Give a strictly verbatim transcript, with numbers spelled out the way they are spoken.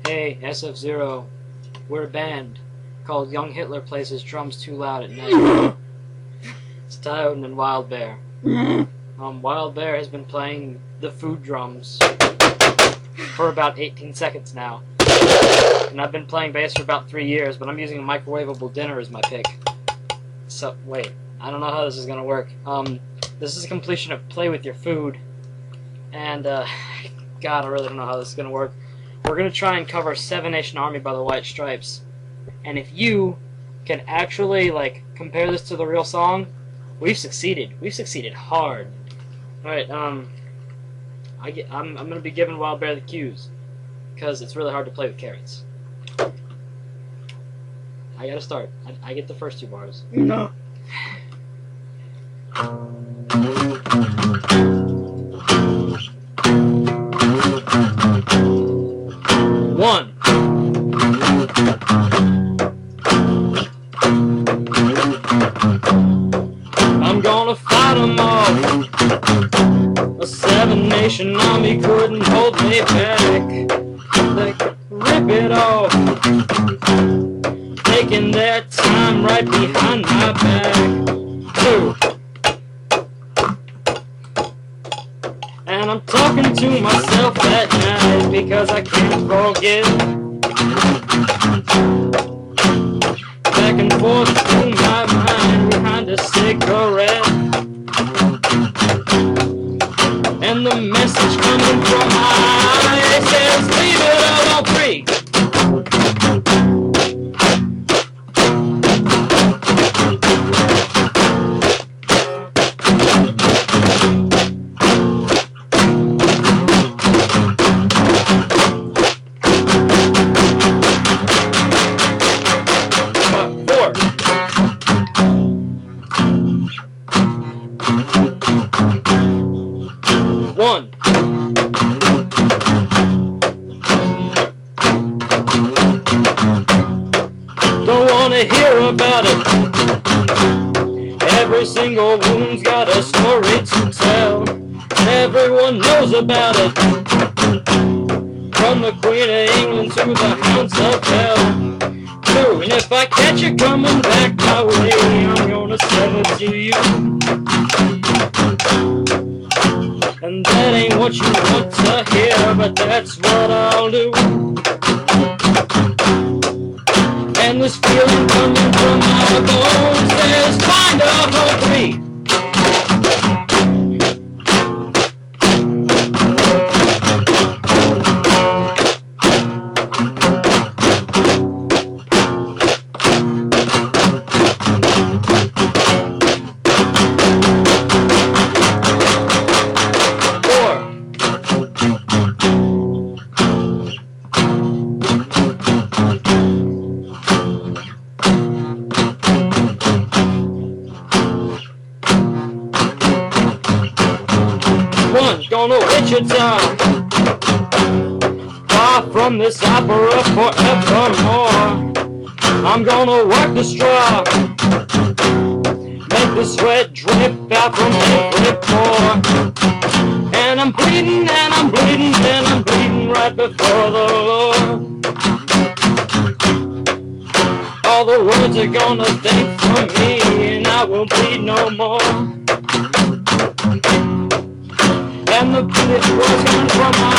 Hey, S F Zero, we're a band called Young Hitler Plays His Drums Too Loud at Night. It's Diode and Wild Bear. Um, Wild Bear has been playing the food drums for about eighteen seconds now. And I've been playing bass for about three years, but I'm using a microwavable dinner as my pick. So, wait, I don't know how this is going to work. Um, this is a completion of Play With Your Food. And, uh, God, I really don't know how this is going to work. We're going to try and cover Seven Nation Army by the White Stripes. And if you can actually, like, compare this to the real song, we've succeeded. We've succeeded hard. Alright, um, I get, I'm, I'm going to be giving Wild Bear the cues, because it's really hard to play with carrots. I gotta start. I, I get the first two bars. No. One. I'm gonna fight 'em all. A Seven Nation Army couldn't hold me back. They could rip it off, taking their time right behind my back. Two. And I'm talking to myself at night because I can't forget. Back and forth through my mind behind a cigarette. And the message coming from my eyes says, leave it all on free. One. Don't wanna hear about it. Every single wound's got a story to tell. Everyone knows about it. From the Queen of England to the Hounds of Hell. Two. And if I catch you coming back my way, I'm gonna sell it to you. And that ain't what you want to hear, but that's what I'll do. And this feeling coming from my bones says, find a whole three. Gonna Wichita, far from this opera forevermore. I'm gonna work the straw, make the sweat drip out from every pore. And I'm bleeding, and I'm bleeding, and I'm bleeding right before the Lord. All the words are gonna think from me, and I will bleed no more. And the bullet was coming from my